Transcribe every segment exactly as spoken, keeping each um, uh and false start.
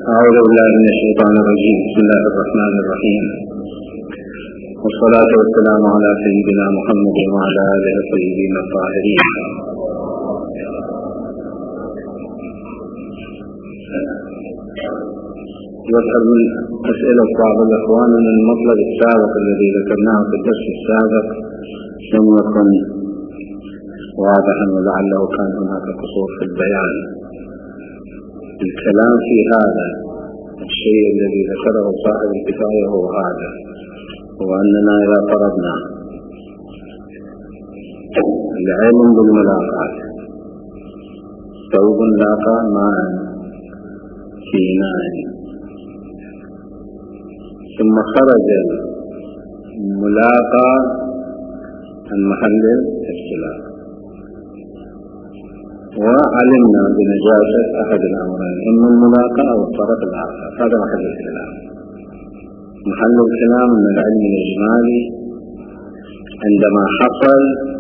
أعوذ بالله من الشيطان الرجيم. بسم الله الرحمن الرحيم، والصلاة والسلام على سيدنا محمد وعلى آله الطيبين الطاهرين. يذكر من أسئلة بعض الإخوان أن المطلب السابق الذي ذكرناه في الدرس السابق لم يكن واضحا، ولعله كان هناك قصور في البيان. الكلام في هذا الشيء الذي ذكره صاحب الكفاية هو هذا، هو أننا إذا فرضنا العلم بالملاقات، ثوب لاقى ماء في إناء، ثم خرج الملاقى عن محل الاختلاف، وعلمنا بنجاسة أحد الأمرين، إما الملاقى أو الطرف الآخر، هذا محل الكلام. محل الكلام من العلم الإجمالي عندما حصل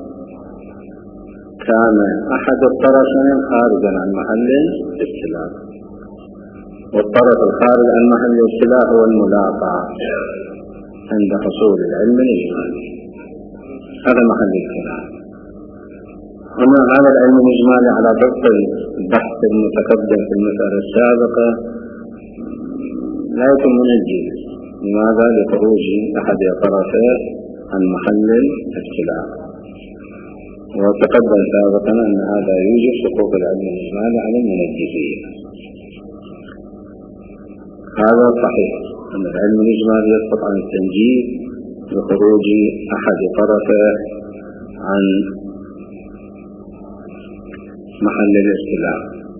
كان أحد الطرفين خارجا عن محل الاختلاف، والطرف الخارج عن محل الاختلاف هو الملاقى عند حصول العلم الإجمالي، هذا محل الكلام. هنا هذا العلم الإجمالي على ضبط البحث المتقدم في المسألة السابقة لا يكون منجز. لماذا؟ لخروج أحد الطرفين عن محل الاختلاف، وتقدم سابقا أن هذا يوجب سقوط العلم الإجمالي على المنجزين. هذا صحيح أن العلم الإجمالي يسقط عن التنجيز لخروج أحد طرفه عن محل الاختلاف،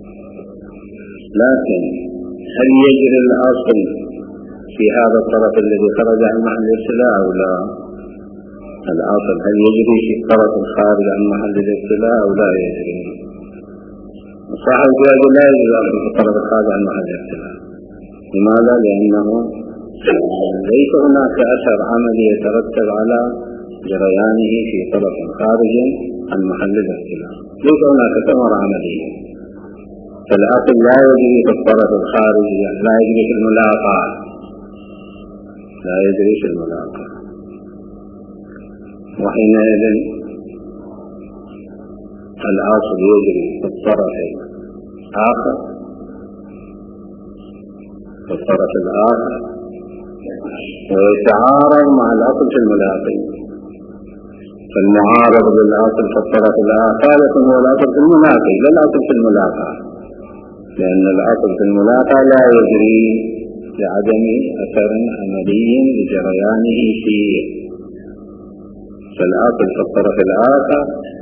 لكن هل يجري الأصل في هذا الطرف الذي خرج عن محل الاختلاف أو لا؟ الأصل هل يجري في الطرف الخارج عن محل الاختلاف أو لا يجري؟ صاحب الجواب لا يجري في الطرف الخارج عن محل الاختلاف. لماذا؟ لأنه ليس هناك أثر عملي يترتب على جريانه في طرف خارج عن محل الاختلاف، ليس هناك ثمرة عملية. فالأصل لا يجري في الطرف الخارجي، لا يجري في الملاقى، لا يجري في الملاقى، وحينئذ الأصل يجري في الطرف الآخر، في الطرف الآخر، ويتعارض مع الأصل في الملاقي. فالمعارض بالأصل في الطرف الآخر يكون هو الأصل في الملاقي لا الأصل في الملاقى، لأن الأصل في الملاقى لا يجري لعدم أثر عملي لجريانه فيه. فالأصل في الطرف الآخر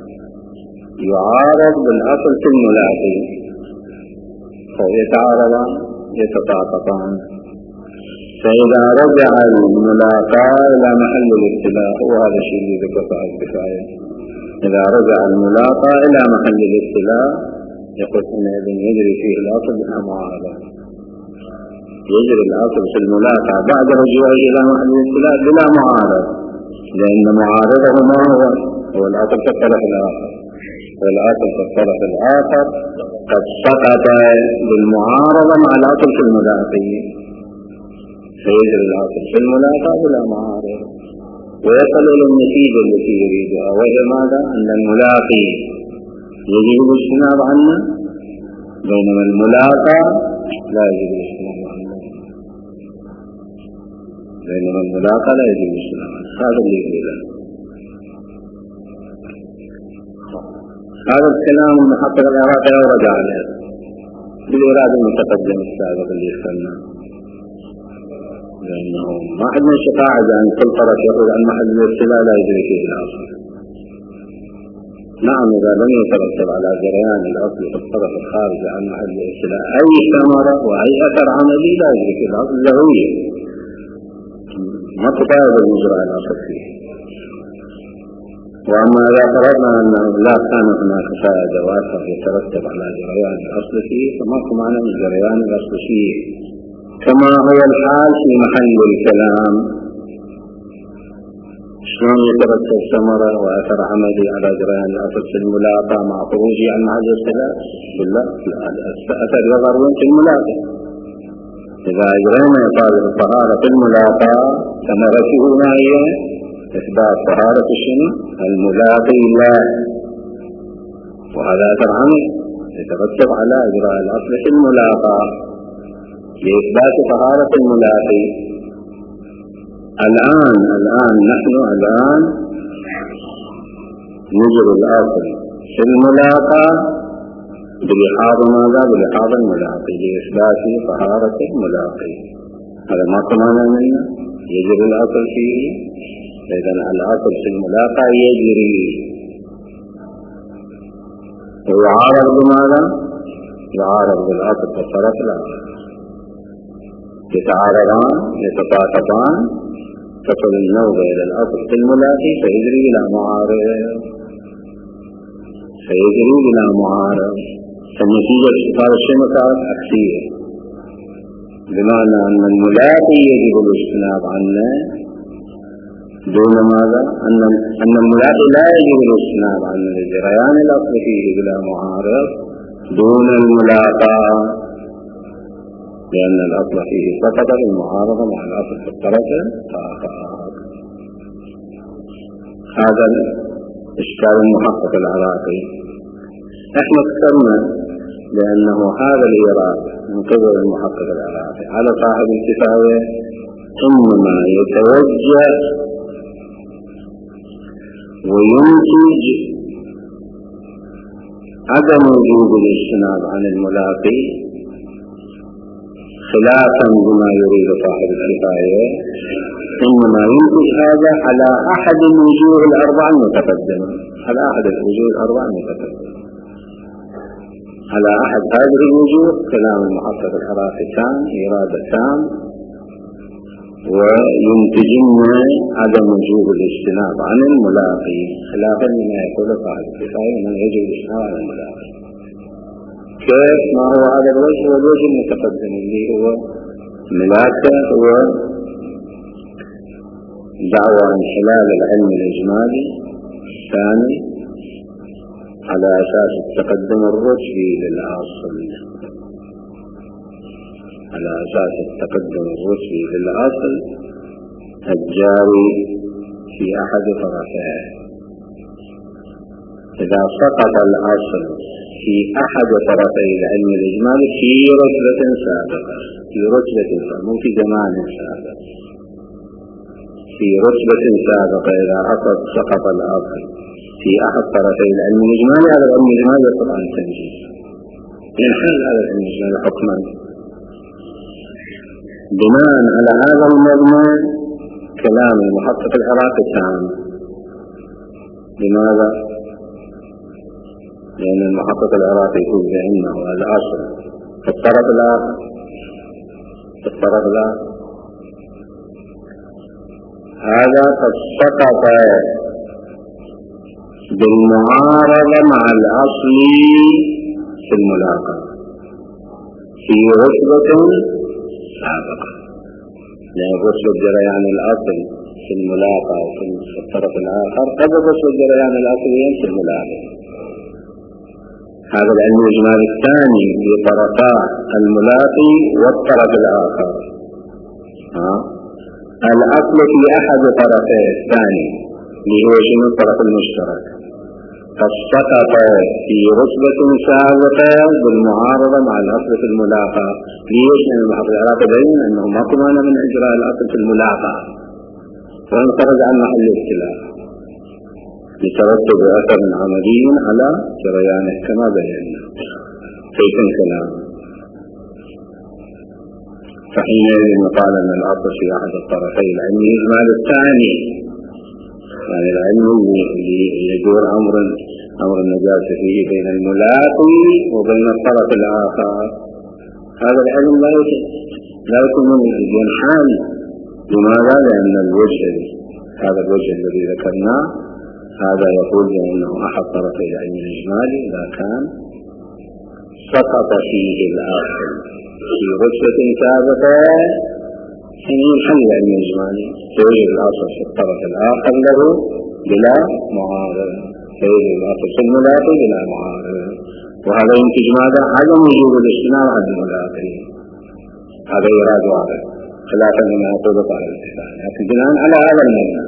يعارض بالأصل في الملاقي، فيتعارضان يتطابقان. فإذا رجع الملاقى إلى محل الاختلاف، وهذا الشيء الذي ذكر صاحب الكفاية، إذا رجع الملاقى إلى محل الاختلاف يقول حينئذ يجري فيه الأصل بلا معارضة، يجري الأصل في الملاقى بعد رجوعه إلى محل الاختلاف بلا معارضة، لأن معارضه ما هو هو الأصل في الطرف الآخر، والأصل في الطرف الآخر قد سقط بالمعارضة مع الأصل في الملاقي، فيجري الأصل في الملاقى بلا معارض، ويصل إلى النتيجة التي يريدها، وهي ماذا؟ أن الملاقي يجب الاجتناب عنه، بينما الملاقى لا يجب الاجتناب عنه، بينما الملاقى لا يجب الاجتناب عنه. هذا اللي يريده. هذا الكلام المحقق العراقي أورد عليه بالإرادة المتقدم السابق اللي يفعلنا، لأنه ما حد من شقاعد أن كل طرف يقول عن محل الاختلاف لا يجري فيه الأصل. نعم، إذا لم يترتب على جريان الأصل في الطرف الخارج عن محل الاختلاف أي ثمرة وأي أثر عملي لا يجري فيه الأصل لغوية، ما تطالب المجرى الأصل فيه. وأما إذا فرضنا أنه لا كان هناك فائدة وأثر يترتب على جريان الأصل فيه، فماكو معنى من جريان الأصل فيه، كما هو الحال في محل الكلام. شلون يترتب ثمرة وأثر عملي على جريان الأصل في الملاقى مع خروجه عن محل الاختلاف؟ بالله الأثر يظهر في الملاقى، إذا أجرينا إفادة الطهارة في الملاقاة ثمرته ما هي؟ إثبات طهارة الشنو؟ الملاقي له، وهذا أثر عمل يترتب على إجراء الأصل في الملاقاة لإثبات طهارة الملاقي. الآن الآن نحن الآن نجري الأصل في الملاقاة بلحاظ ماذا؟ بلحاظ الملاقي لإثبات طهارة الملاقي. هذا ما كمان منه يجري الأصل فيه. إذن الأصل في الملاقاة يجري ويعارض بماذا؟ يعارض بالأصل في الطرف الآخر، يتعارضان يتطاطفان، تصل النوبة إلى الأصل في الملاقي فيجري إلى معارض، فيجري إلى معارض. فالنتيجة صار الشيء صارت عكسية، بمعنى أن الملاقي يجب الاجتناب عنه دون ماذا؟ أن أن الملاقي لا يجب الاجتناب عنه لجريان الأصل فيه بلا معارض دون الملاقاة، لأن الأصل فيه سقط المعارضة مع الأصل في الطرف الآخر. هذا إشكال المحقق العراقي. نحن ذكرنا لأنه هذا الإيراد من قبل المحقق العراقي على صاحب الكفاية إنما يتوجه وينتج عدم وجود الاجتناب عن الملاقي خلافا بما يريد صاحب الكفاية، إنما ينتج هذا على أحد الوجوه الأربعة المتقدمة، على أحد الوجوه الأربعة المتقدمة، على أحد هذه الوجوه كلام المحقق العراقي تام، إرادة تام، وينتجنا عدم وجوب الاجتناب عن الملاقي خلافا لما يقول صاحب الكفاية من يجب الاجتناب عن الملاقي. كيف؟ ما هو هذا الوجه؟ هو الوجه المتقدم اللي هو ملاكة، هو دعوى انحلال العلم الإجمالي الثاني على أساس التقدم الرتبي للأصل، على أساس التقدم الرتبي للأصل الجاري في أحد طرفيه. إذا سقط الأصل في أحد طرفي العلم الإجمالي في رتبة سابقة، في رتبة سابقة مو في زمان سابق، في رتبة سابقة، إذا أصل سقط الأصل في أحد طرفي العلم الإجمالي، هذا العلم الإجمالي يطلع عن التنجيز، ينحل هذا العلم الإجمالي حكما. بناء على هذا المبنى كلام المحقق العراقي تام. لماذا؟ لأن المحقق العراقي يقول بأنه الأصل في الطرف الآخر، في الطرف الآخر هذا قد سقط بالمعارضة مع الأصل في الملاقاة في رتبة سابقة، لأن رتبة جريان الأصل في الملاقاة في الطرف الآخر قبل رتبة جريان الأصليين في الملاقاة. هذا العلم الإجمالي الثاني لطرفا الملاقي والطرف الآخر، ها؟ الأصل في أحد طرفيه الثاني اللي هو شنو؟ الطرف المشترك، قد سقط في رتبة سابقة بالمعارضة مع الأصل في الملاقاة. ليش؟ لأن المحقق العراقي بين أنه ما كمان من إجراء الأصل في الملاقاة وانخرج عن محل الاختلاف يترتب أثر عملي على جريانه كما بينا كيف الكلام. فحينئذ يقال أن الأصل في أحد الطرفين العلم الإجمالي الثاني، يعني العلم اللي يدور أمر أمر النجاسة فيه بين الملاقي وبين الطرف الآخر، هذا العلم لا يكون لا يكون ينحل. لماذا؟ لأن الوجه هذا الوجه الذي ذكرناه هذا يقول بأنه أحد طرفي العلم الإجمالي إذا كان سقط فيه الأصل في رتبة سابقة ينحل العلم الإجمالي، فيوجد الأصل في الطرف الآخر له بلا معارض، فيوجد الأصل في الملاقي بلا معارض، وهذا ينتج ماذا؟ عدم وجود الاجتناب عن الملاقي. هذا إيراد واضح خلافا لما يقول على الاتفاق، لكن بناء على هذا المبنى.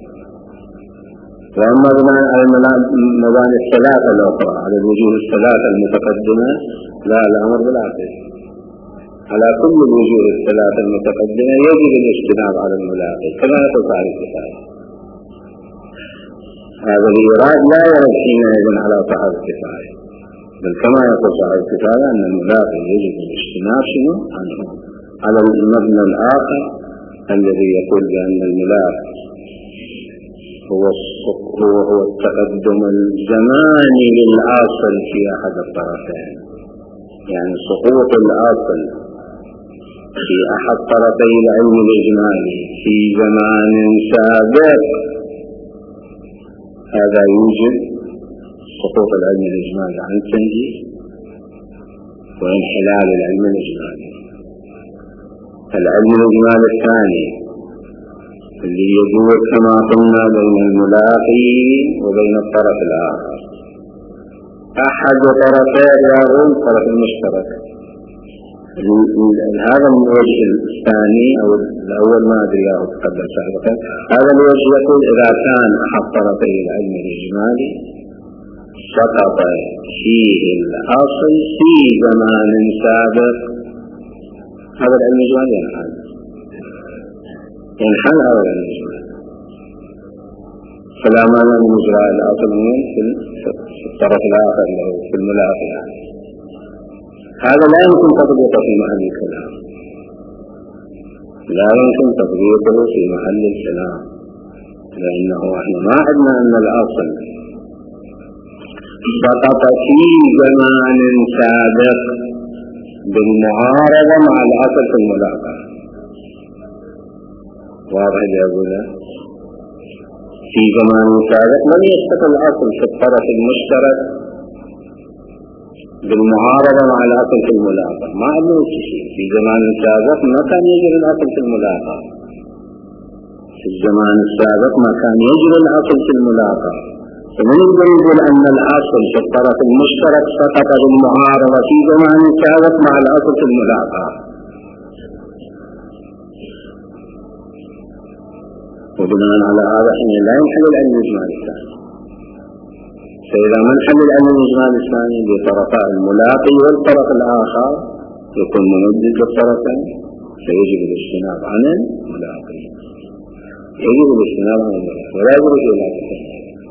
وأما بناء على المباني الثلاثة الأخرى على الوجوه الثلاثة المتقدمة لا، الأمر بالعكس، على كل الوجوه الثلاثة المتقدمة يجب الاجتناب على الملاقي كما يقول على الاتفاق. هذا الإيراد لا يرد حينئذ على صحة الكفاية، بل كما يقول صحة الكفاية أن الملاقي يجب الاجتناب شنو عنه على المبنى الآخر الذي يقول بأن الملاقي هو هو هو التقدم الزماني للأصل في أحد الطرفين، يعني سقوط الأصل في أحد طرفي العلم الإجمالي في زمان سابق، هذا يوجب سقوط العلم الإجمالي عن التنجيز وانحلال العلم الإجمالي. العلم الإجمالي الثاني اللي يدور كما قلنا بين الملاقي وبين الطرف الآخر، أحد طرفي يرون الطرف المشترك. هذا الوجه الثاني أو الأول ما أدري أو تقدم سابقا، هذا الوجه يقول إذا كان أحد طرفي العلم الإجمالي سقط فيه الأصل في زمان سابق، هذا العلم الإجمالي ينحل ينحل هذا العلم الإجمالي، فلا مانع من إجراء الأصل من في الطرف الآخر أو في الملاقي. هذا لا يمكن تطبيقه في محل الكلام، لا يمكن تطبيقه في محل الكلام، لأنه احنا ما عندنا أن الأصل سقط في زمان سابق بالمعارضة مع الأصل في الملاقى. واضح يا أبونا؟ في زمان سابق لم يسقط الأصل في الطرف المشترك بالمعارضة مع الأصل في الملاقى، ما عندنا شيء. في زمان سابق ما كان يجري الأصل في الملاقى، في الزمان السابق ما كان يجري الأصل في الملاقى، فمن يقدر يقول أن الأصل في الطرف المشترك سقط بالمعارضة في زمان سابق مع الأصل في الملاقى. وبناء على هذا حين لا ينحل العلم الإجمالي الثاني. فإذا ما انحل العلم الإجمالي الثاني بطرفاء الملاقي والطرف الآخر يكون مندد للطرفين، فيجب الاجتناب عن الملاقي، يجب الاجتناب عن الملاقي ولا يجب إلى الثاني.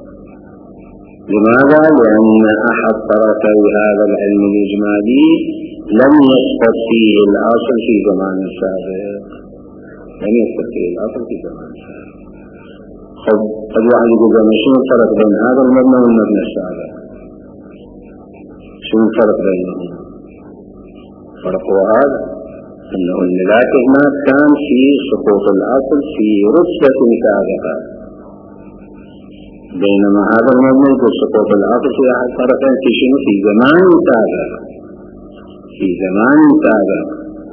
لماذا؟ لأن أحد طرفي هذا العلم الإجمالي لم يسقط فيه الأصل في زمان سابق، لم يسقط فيه الأصل في زمان سابق. قد واحد يقول لنا شنو الفرق بين هذا المبنى والمبنى السابق؟ شنو الفرق بينهم؟ الفرق هو هذا، أنه الملاقي ما كان في سقوط الأصل في رتبة سابقة، بينما هذا المبنى يقول سقوط الأصل في أحد طرفين في شنو؟ في زمان سابق، في زمان سابق.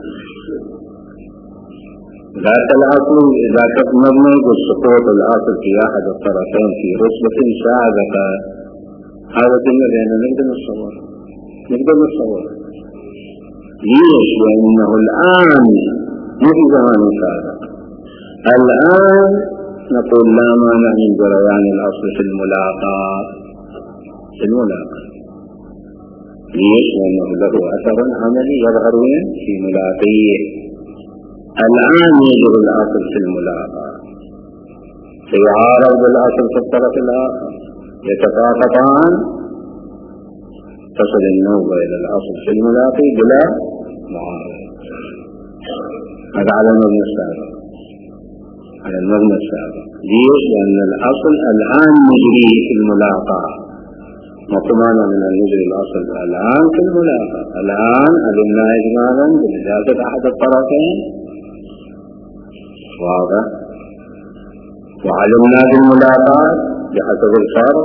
ذاك الأصل ذاك المبنى يقول سقوط الأصل في أحد الطرفين في رتبة سابقة، هذا كله لأنه نقدر نتصور نقدر نتصور ليش؟ لأنه الآن مو في زمان سابق، الآن نقول لا مانع من جريان الأصل في الملاقى في الملاقى. ليش؟ لأنه له أثر عملي يظهر وين؟ في ملاقيه. الآن يجب الأصل في الملاقى فيعارض الأصل في الطرف الآخر، يتفاقطان، تصل النوبة إلى الأصل في الملاقي بلا معارضة. هذا على المبنى السابق، على المبنى السابق. ليش؟ لأن الأصل الآن مجري في الملاقى، مطمئنا من أن يجري الأصل الآن في الملاقى. الآن علمنا إجمالا بإجازة أحد الطرفين، واضح، وعلمنا بالملاقات بحسب الفرق،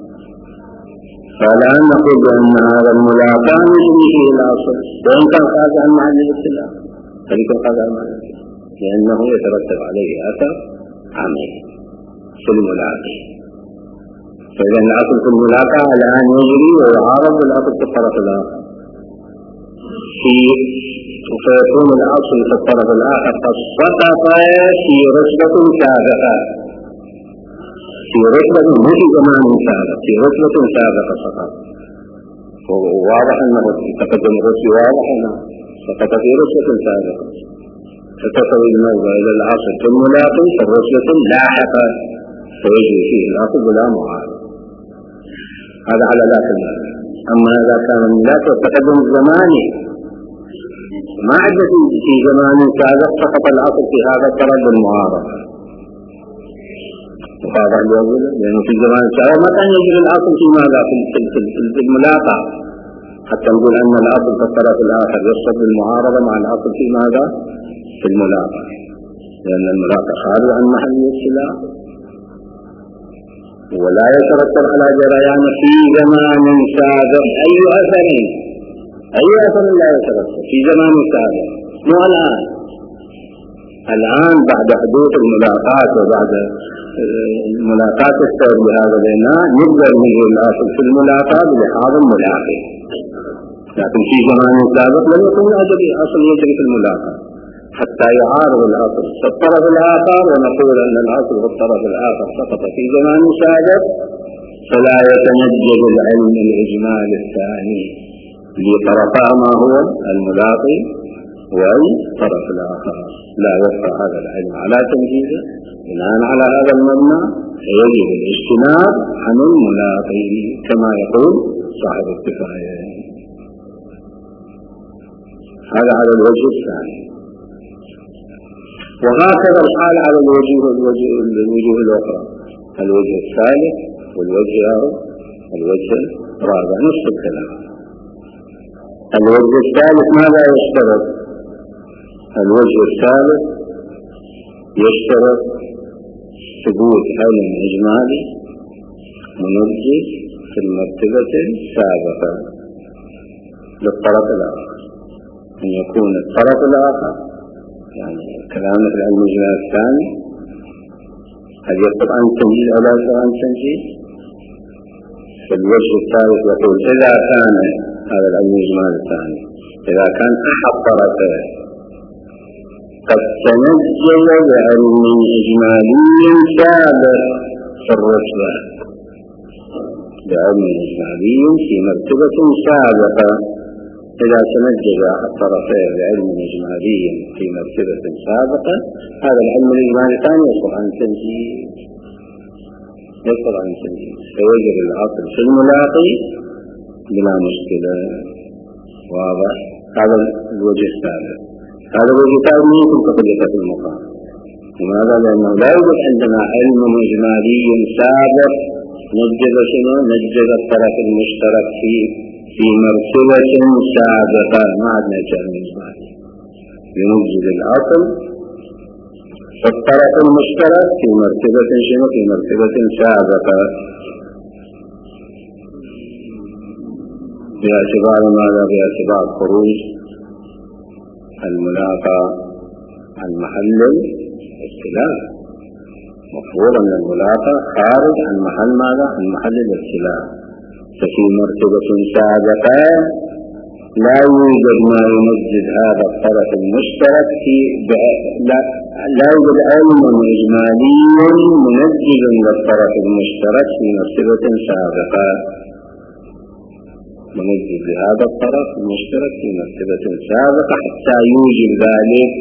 فلا نقول بأن هذا الملاقى يجري فيه الأصل وإن كان خارج عن محل الابتلاء، فليكن خارج عن محل الابتلاء لأنه يترتب عليه أثر عملي في الملاقي. فإذا الأصل في الملاقى الآن يجري ويعارض بالأصل في الطرف الآخر في فيكون الأصل في الطرف الآخر قد سقط في رتبة سابقة، في رتبة مو في زمان سابق، في رتبة سابقة سقط. وواضح أنه تقدم الرتبة، واضح أنه سقط في رتبة سابقة، فتسوي الموضع إلى الأصل ثم لاقي في الرتبة لاحقة فيجري فيه الأصل بلا معارض. هذا على ذاك المعنى. أما إذا كان ذاك التقدم الزماني ما عد في زمان سابق سقط الأصل في هذا الطرف المعارض. واضح يقول لأنه في زمان سابق ما كان يجري الأصل في ماذا في في الملاقى، حتى نقول أن الأصل في الطرف الآخر يصل بالمعارضة مع الأصل في ماذا في الملاقى، لأن الملاقى خارج عن محل الاختلاف ولا يترتب على جريان في زمان سابق أي أثر، أي أثر لا يترتب في زمان سابق، مو الآن. الآن بعد حدوث الملاقات وبعد الملاقات السبب بهذا الإناء نقدر نقول الأصل في الملاقات لحاظ الملاقي، لكن في زمان سابق لم يكن أصل يجري في الملاقات حتى يعارض الأصل في الطرف الآخر، ونقول أن الأصل في الطرف الآخر سقط في زمان سابق، فلا يتنجد العلم الإجمال الثاني لطرفا ما هو الملاقي والطرف الآخر، لا يبقى هذا العلم على تنجيزه. بناء على هذا المبنى يجب الاجتناب عن الملاقي كما يقول صاحب الكفاية. هذا على الوجه الثاني. وهكذا الحال على الوجوه الوجوه الأخرى، الوجه الثالث والوجه الوجه الرابع نفس الكلام. الوجه الثالث ماذا يشترط؟ الوجه الثالث يشترط ثبوت علم إجمالي منجز في المرتبة السابقة للطرف الآخر، أن يكون الطرف الآخر يعني كلامنا في العلم الإجمالي الثاني هل يطلب عن تنجيز أو لا يطلب عن تنجيز؟ في الوجه الثالث يقول إذا كان هذا العلم الإجمالي الثاني إذا كان أحد طرفين قد تنجز بعلم إجمالي سابق في الرتبة، بعلم إجمالي في مرتبة سابقة، إذا تنجز أحد طرفين بعلم إجمالي في مرتبة سابقة هذا العلم الإجمالي الثاني يصل عن تنجيز، يصل عن تنجيز فيجب الأصل في الملاقي بلا مشكلة. واضح؟ هذا الوجه الثالث. هذا الوجه الثالث ممكن تقدر في المقام. لماذا؟ لأنه لا يوجد عندنا علم إجمالي سابق نجز شنو؟ نجز الطرف المشترك في في مرتبة سابقة، ما عندنا علم إجمالي ينجز الأصل فالطرف المشترك في مرتبة شنو؟ في مرتبة سابقة، باعتبار ماذا؟ باعتبار خروج الملاقى عن محل الاختلاف. مفروض أن الملاقى خارج عن محل ماذا؟ عن محل الاختلاف، ففي مرتبة سابقة لا يوجد ما يمجد هذا الطرف المشترك في لا, لا يوجد علم إجمالي منجز للطرف المشترك في مرتبة سابقة، منجز لهذا الطرف المشترك في مرتبة سابقة حتى يوجد ذلك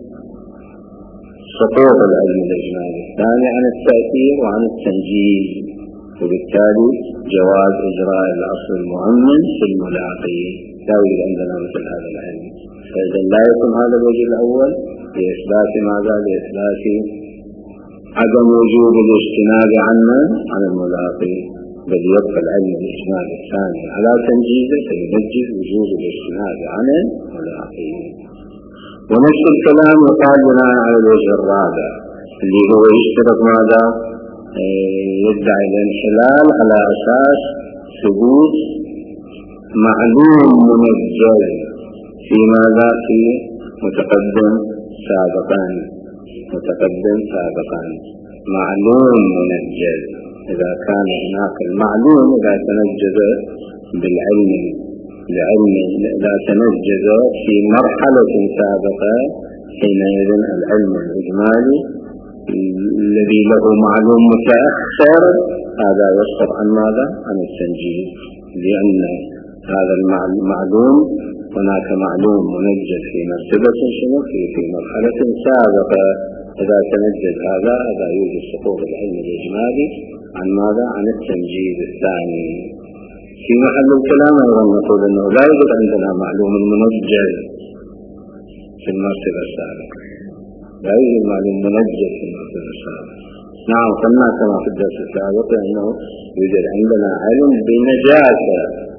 سقوط العلم الإجمالي الثاني عن التأثير وعن التنجيز، وبالتالي جواز إجراء الأصل المؤمن في الملاقي. لا يوجد عندنا مثل هذا العلم، فإذا لا يكون هذا الوجه الأول لإثبات ماذا؟ لإثبات عدم وجود الاجتناب عنه عن الملاقي، بل يبقى العلم الإجمالي الثاني على تنجيزه فينجز وجود الاجتناب عن الملاقي. ونفس الكلام يقال بناء على الوجه الرابع اللي هو يشترط ماذا؟ يدعي الانحلال على أساس ثبوت معلوم منجز في ماذا؟ في متقدم سابقا، متقدم سابقا معلوم منجز. إذا كان هناك المعلوم إذا تنجز بالعلم لعلم لا تنجز في مرحلة سابقة، حينئذ العلم الإجمالي الذي له معلوم متأخر هذا يسقط عن ماذا؟ عن التنجيز، لأن هذا المعلوم هناك معلوم منجز في مرتبة شنو في في مرحلة سابقة، إذا تنجز هذا هذا يوجد سقوط العلم الإجمالي عن ماذا؟ عن التنجيز الثاني. في محل الكلام أيضا نقول أنه لا يوجد عندنا معلوم منجز في المرتبة السابقة، لا يوجد معلوم منجز في المرتبة السابقة. نعم قلنا كما في الدرس السابق أنه يوجد عندنا علم بنجاسة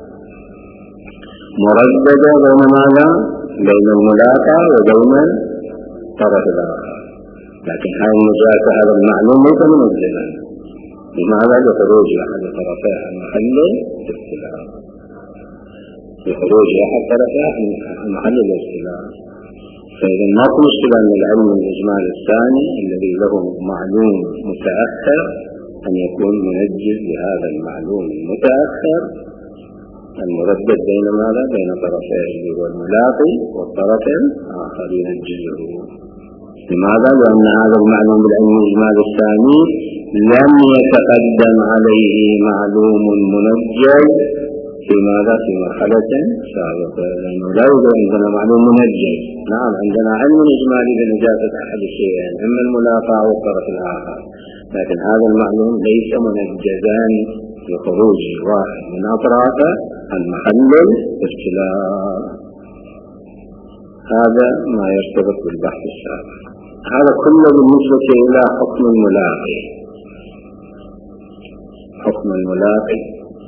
مرددة بين ماذا؟ بين الملاقى وبين الطرف الآخر، لكن هذه النجاسة هذا المعلوم ليس منجزا، لماذا؟ لخروج أحد طرفي عن محل الاختلاف، لخروج أحد طرفي عن محل الاختلاف. فإذا ما في مشكلة أن العلم الإجمال الثاني الذي له معلوم متأخر أن يكون منجز لهذا المعلوم المتأخر المردد بين ماذا؟ بين طرفيه والملاقي والطرف الآخر ينجزه. لماذا؟ لأن هذا المعلوم بالعلم الإجمال الثاني لم يتقدم عليه معلوم منجز في ماذا؟ في مرحلة سابقة، لأنه لا يوجد عندنا معلوم منجز. نعم عندنا علم إجمالي بنجاسة أحد الشيئين إما الملاقى أو الطرف الآخر، لكن هذا المعلوم ليس منجزان لخروج واحد من أطرافه عن محل الاختلاف. هذا ما يرتبط بالبحث السابق. هذا كله بالنسبة إلى حكم الملاقي. حكم الملاقي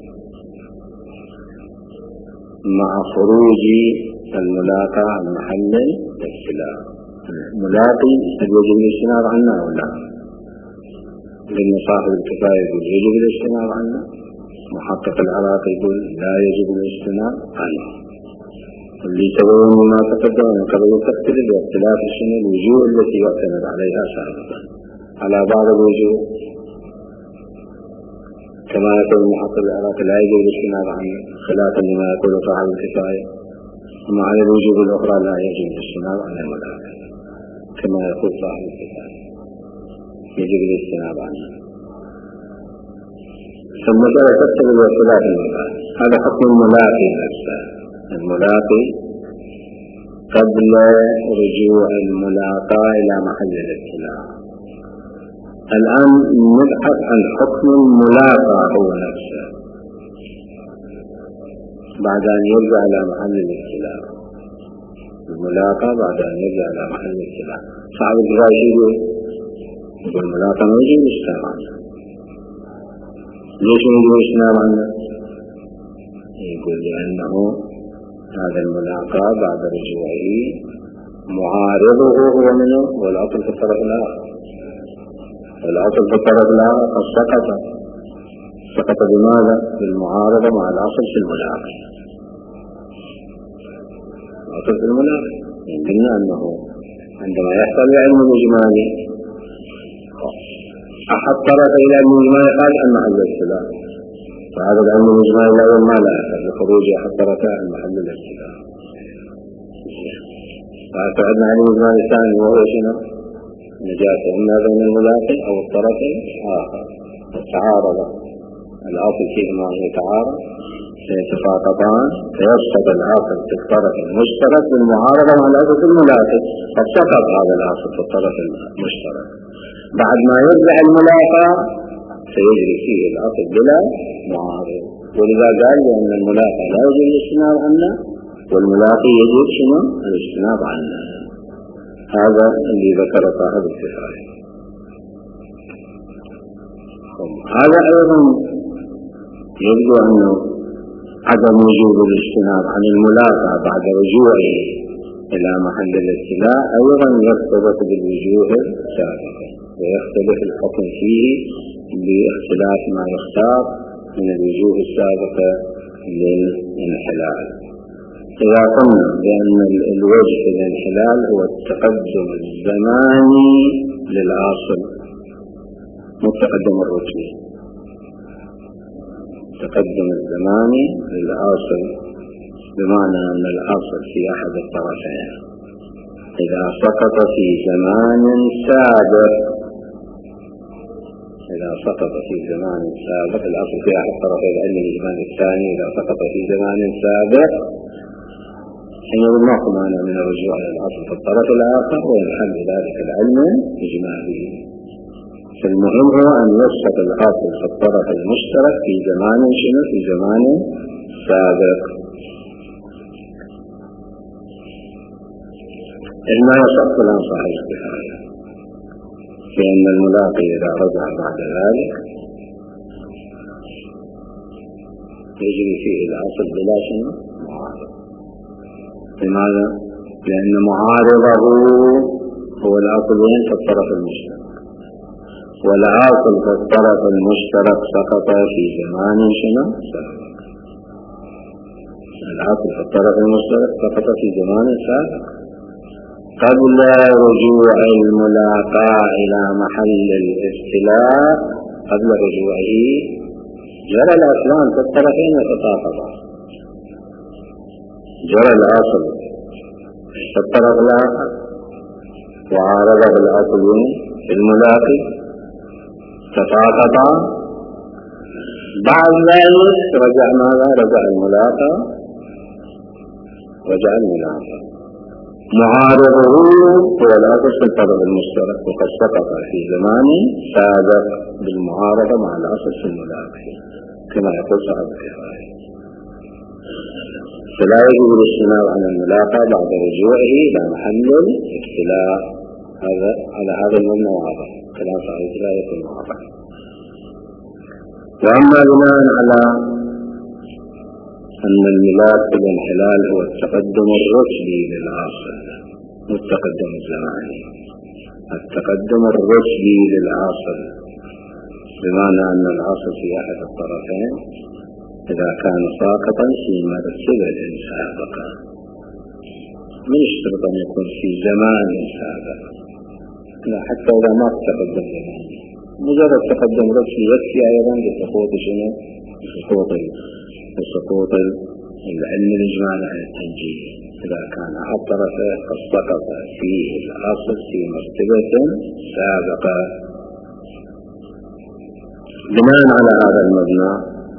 مع خروج الملاقى عن محل الاختلاف. الملاقي يجب الاجتناب عنه أو لا؟ لأن صاحب الكفاية يقول يجب الاجتناب عنه، محقق العراقي يقول لا يجب الاجتناب عنه. اللي تبين ما تقدم من قبل تختلف باختلاف الشنو الوجوه التي يعتمد عليها سابقا على بعض الوجوه، كما يقول محقق العراقي لا يجب الاجتناب عنه خلافا لما يقول صاحب الكفاية، ومع الوجوه الأخرى لا يجب الاجتناب عن الملاقي كما يقول صاحب الكفاية يجب الاجتناب عنه. فالمسألة تختلف باختلاف الملاقي. هذا حكم الملاقي نفسه. الملاقي قبل رجوع الملاقى إلى محل الاختلاف. الآن نبحث عن حكم الملاقى هو نفسه بعد أن يرجع إلى محل الاختلاف. الملاقى بعد أن يرجع إلى محل الاختلاف. صعب الراشد يقول الملاقى ما يجب الاجتناب عنه. ليش يجب الاجتناب عنه؟ يقول لأنه هذا الملاقى بعد رجوعه معارضه هو منه والعطل في الطرف الآخر، والعطل في الطرف الآخر قد سقط. سقط بماذا؟ بالمعارضة مع العصر في الملاقي. العصر في الملاقي قلنا أنه عندما يحصل العلم الإجمالي أحد طرف إلى علم الإجمالي قال أن محل الاختلاف، فهذا العلم الإجمالي الأول ما لا يحصل لخروج أحد طرفه عن محل الاختلاف. فعندنا علم الإجمالي الثاني وهو شنو؟ نجاسة إما بين الملاقي أو الطرف الآخر، التعارض العاصل فيهما يتعارض فيتخاطبان فيسقط العاصل في الطرف المشترك بالمعارضة مع العاصل في الملاقي، قد سقط هذا العاصل في الطرف المشترك. بعد ما يرجع الملاقى سيجري فيه العاصل بلا معارض، ولذا قال لأن الملاقى لا يجب الاجتناب عنه والملاقي يجب شنو؟ الاجتناب عنه. هذا اللي ذكر صاحب الكفاية. هذا أيضا يبدو أنه عدم وجوب الاجتناب عن الملاقى بعد رجوعه إلى محل الابتلاء أيضا يرتبط بالوجوه السابقة، ويختلف الحكم فيه باختلاف ما يختار من الوجوه السابقة للانحلال. إذا قلنا بأن الوجه للانحلال هو التقدم الزماني للأصل متقدم الرتبي، تقدم الزماني للأصل بمعنى أن الأصل في أحد الطرفين إذا سقط في زمان سابق إذا سقط في زمان سابق الأصل في أحد الطرفين العلم الإجمالي الثاني إذا سقط في زمان سابق حينئذ ماكو مانع من الرجوع إلى الأصل في الطرف الآخر وينحل ذلك العلم الإجمالي. فالمهم هو أن يسقط الأصل في الطرف المشترك في زمان شنو؟ في زمان سابق. إما يصح لا صحيح كفاية، لأن الملاقي إذا رجع بعد ذلك يجري فيه الأصل بلا شنو؟ معارض. لماذا؟ لأن معارضه هو الأصل في الطرف المشترك، والأصل في الطرف المشترك سقط في زمان شنو؟ سابق. الأصل في الطرف المشترك سقط في زمان سابق قبل رجوع الملاقاة إلى محل الاستيلاء. قبل رجوعه جرى الأصلان في الطرفين يتساقطا، جرى الأصل في الطرف الآخر وعارضه الأصل في الملاقي تساقطا. بعد ذلك رجع ماذا؟ رجع الملاقى رجع الملاقى معارضه هو الأصل في الطرف المشترك وقد سقط في زمان سابق بالمعارضة مع الأصل في الملاقي كما يقول صاحب الكفاية. فلا يجب الاجتناب عن الملاقى بعد رجوعه إلى محل الاستيلاء. هذا على هذا المبنى واضح، كلام صاحب لا يكون واضح. وأما بناء على أن الملاك بالانحلال هو التقدم الرتبي للأصل والتقدم الزماني. التقدم الرتبي للأصل بمعنى أن الأصل في أحد الطرفين إذا كان ساقطا في مرتبة سابقة، من يشترط أن يكون في زمان سابق، لا حتى إذا ما تقدم زماني، مجرد تقدم رتبي يكفي أيضا لسقوط شنو؟ لسقوط سقوط العلم الإجمالي عن التنجيل. إذا كان أحد طرفه قد سقط فيه الأصل في مرتبة سابقة. بناء على هذا المبنى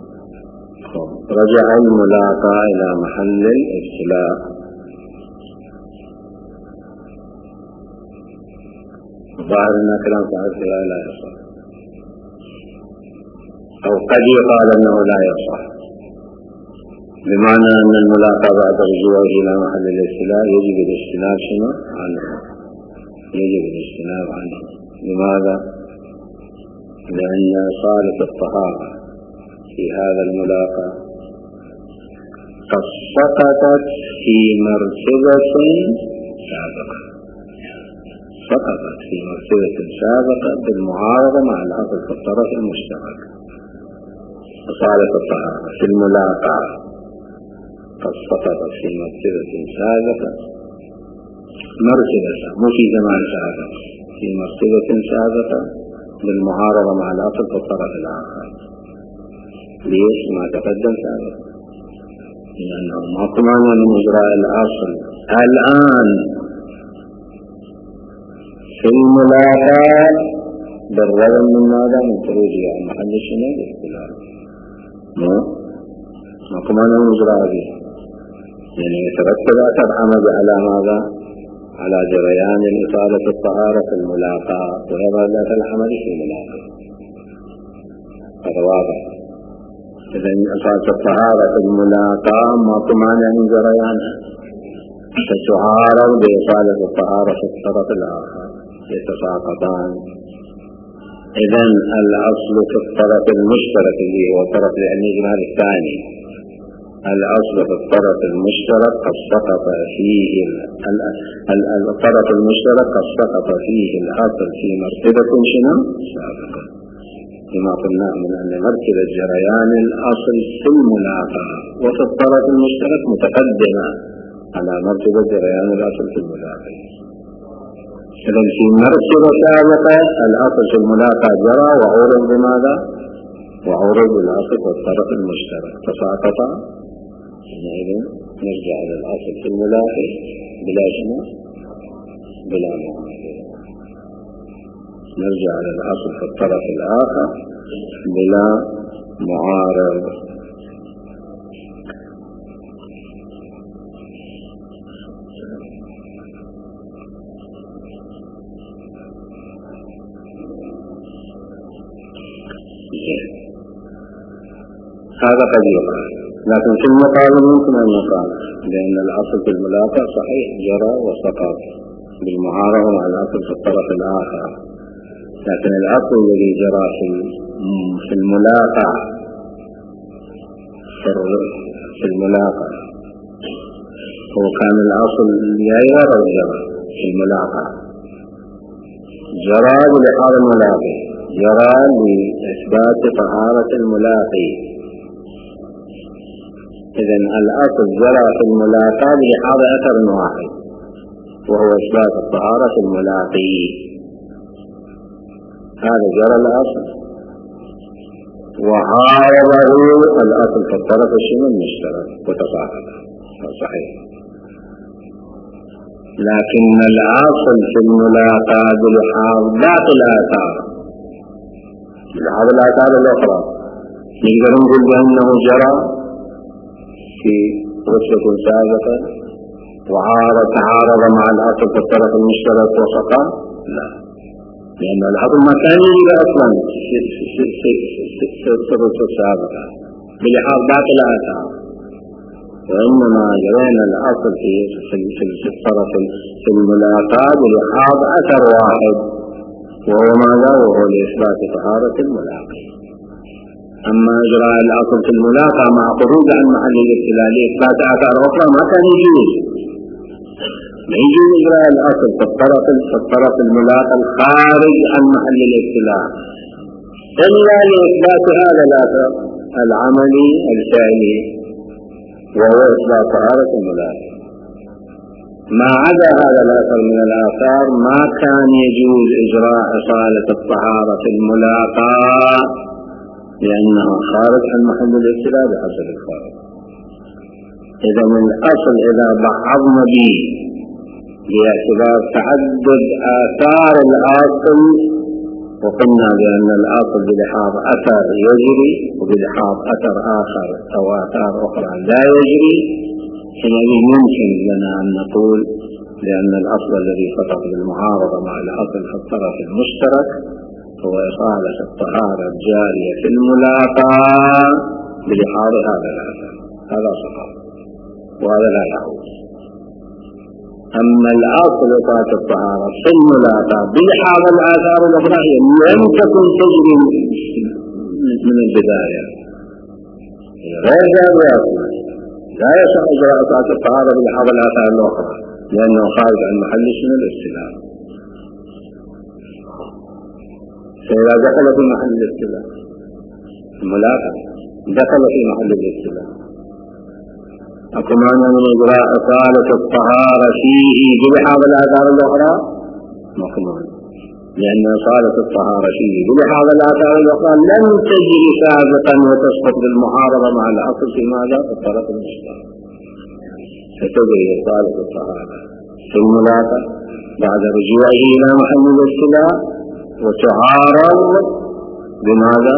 رجع الملاقى إلى محل الاستيلاء. ظاهر أن كلام صاحب الكفاية لا يصح، أو قد يقال أنه لا يصح، بمعنى أن الملاقى بعد رجوعه إلى محل الاستيلاء يجب الاجتناب شنو؟ عنه، يجب الاجتناب عنه. لماذا؟ لأن صالة الطهارة في هذا الملاقى قد سقطت في مرتبة سابقة، سقطت في مرتبة سابقة بالمعارضة مع الأصل في الطرف المشترك. صالة الطهارة في الملاقى قد سقطت في مرتبة سابقة، مرتبة مو في زمان سابق، في مرتبة سابقة بالمعارضة مع الأصل في الطرف الآخر. ليش؟ ما تقدم سابق، لأنه ما كمان من إجراء الأصل الآن في الملاقى بالرغم من ماذا؟ من خروجه عن محل شنو؟ الاستيلاء. ما كمان من إجراء به، يعني يترتب أثر عمد على ماذا؟ على جريان إطالة الطهارة في الملاقى، وهذا ذات العمل في الملاقى. هذا واضح. إذن إطالة الطهارة في الملاقى ما كمان من جريانها، فتعارض بإطالة الطهارة في الطرف الآخر، يتساقطان. إذن الأصل في الطرف المشترك اللي هو طرف الإجمال الثاني، الأصل في الطرف المشترك قد سقط فيه الطرف المشترك قد سقط فيه الأصل في مرتبة شنو؟ سابقة، كما قلنا من أن مرتبة جريان الأصل في الملاقى وفي الطرف المشترك متقدمة على مرتبة جريان الأصل في الملاقى. إذن في مرتبة سابقة الأصل في الملاقى جرى وعورض بماذا؟ وعورض الأصل في الطرف المشترك، تساقط. نرجع إلى الأصل في الملاقي بلا شنو بلا معارضة، نرجع إلى الأصل في الطرف الآخر بلا معارض. هذا قد يقال، لكن في المقابل يمكن أن يقال لأن الأصل في الملاقى صحيح جرى وسقط بالمعارضة مع الأصل في الطرف الآخر، لكن الأصل الذي جرى في الملاقى في الملاقى هو كان الأصل يغير الجرى في الملاقى، جرى بلحاظ الملاقي، جرى لإثبات طهارة الملاقي. إذن الأصل جرى في الملاقى بلحاظ أثر واحد وهو إثبات الطهارة الملاقي، هذا جرى الأصل وعارضه الأصل في الطرف الشمال المشترك وتصاعد صحيح. لكن الأصل في الملاقى بلحاظ باقي الآثار بلحاظ الآثار الأخرى نقدر نقول بأنه جرى في رتبة سابقة وعارض تعارض مع الأصل في الطرف المشترك وسقط؟ لا، لأن الأصل ما كان يجري أصلا في الرتبة السابقة بلحاظ باقي الآثار، وإنما جرينا الأصل في في الطرف في الملاقى بلحاظ أثر واحد وهو ماذا؟ وهو لإثبات طهارة الملاقي. أما إجراء الأصل في الملاقى مع خروج عن محل الابتلاء لإثبات آثار أخرى ما كان يجوز، لا يجوز إجراء الأصل في الطرف في الطرف الملاقى الخارج عن محل الابتلاء إلا لإثبات هذا الأثر العملي الفعلي وهو إثبات طهارة الملاقي. ما عدا هذا الأثر من الآثار ما كان يجوز إجراء إصالة الطهارة في الملاقى لأنها خارج عن محل الابتلاء بحسب الخارج. إذا من الأصل إذا بعضنا به باعتبار تعدد آثار الأصل وقلنا بأن الأصل بلحاظ أثر يجري وبلحاظ أثر آخر أو آثار أخرى لا يجري، حينئذ يمكن لنا أن نقول لأن الأصل الذي فقط بالمعارضة مع الأصل في الطرف المشترك هو إصالة الطهارة الجارية في الملاقى بلحاظ هذا الأثر، هذا صحيح وهذا لا يعود. أما الأصل إصالة الطهارة في الملاقى بلحاظ الآثار الأخرى هي لم تكن تجري من البداية، غير جارية أصلا لا يصح إجراء إصالة الطهارة بلحاظ الآثار الأخرى لأنه خارج عن محل اسم الاستلاء. فإذا دخل في محل الاستلاء الملاقى دخل في محل الاستلاء أكو معنى من إجراء إصالة الطهارة فيه بلحاظ الآثار الأخرى مكمل، لأن إصالة الطهارة فيه بلحاظ الآثار الأخرى لم تجري سابقا وتسقط بالمعارضة مع الأصل في ماذا؟ في الطرف المشترك، فتجري إصالة الطهارة في الملاقى بعد رجوعه إلى محل الاستلاء وتعارض بماذا؟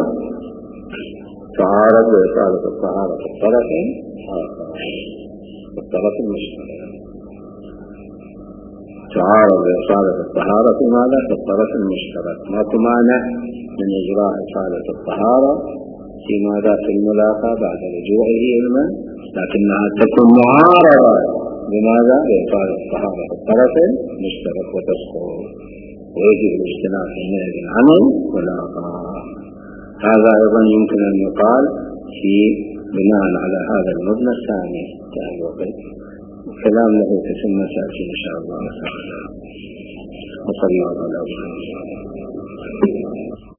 تعارض بإصالة الطهارة في الطرف الآخر في الطرف المشترك، تعارض بإصالة الطهارة في ماذا؟ في الطرف المشترك. ماكو مانع من إجراء إصالة الطهارة في ماذا؟ في الملاقى بعد رجوعه إلى، لكنها تكون معارضة بماذا؟ بإصالة الطهارة في الطرف المشترك وتسقط، ويجب الاجتناب حينئذ عن الملاقى. هذا أيضا يمكن أن يقال في بناء على هذا المبنى الثاني يعني الوقت، كلام له تسمى مساكين إن شاء الله تعالى. وصلى الله على